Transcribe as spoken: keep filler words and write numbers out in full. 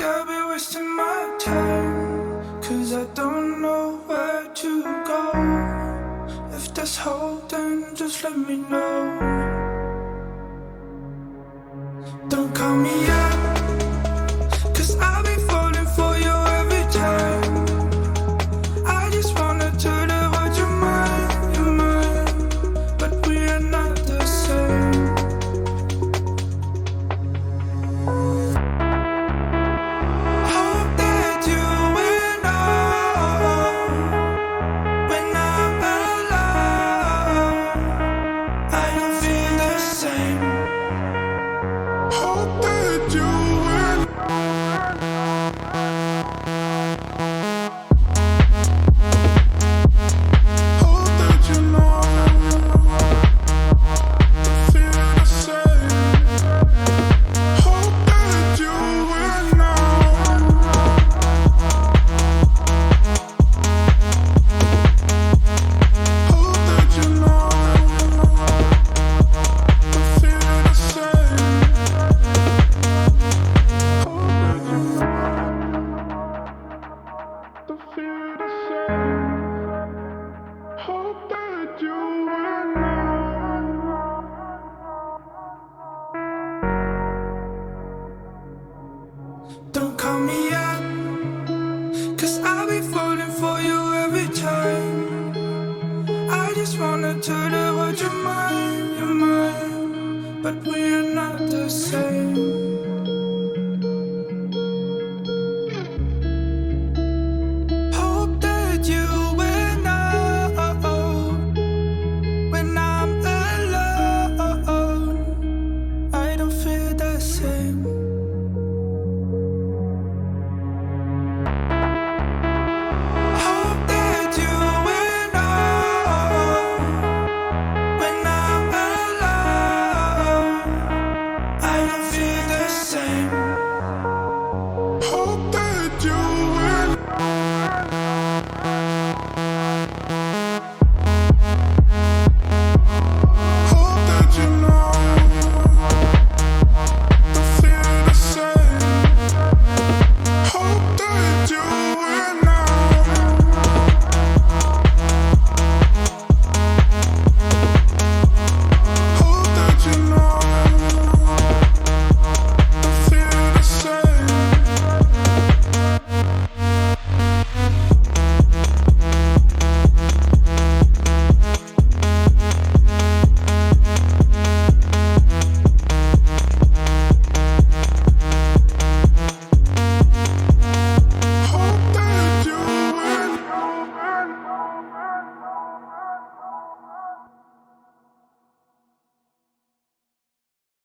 I'll be wasting my time, 'cause I don't know where to go. If there's hope, then just let me know. Don't call me up, 'cause I'll be falling for you every time. I just wanna tell the world you're mine, you're mine, but we are not the same. Hope that you will know when I'm alone, I don't feel the same. Hope that you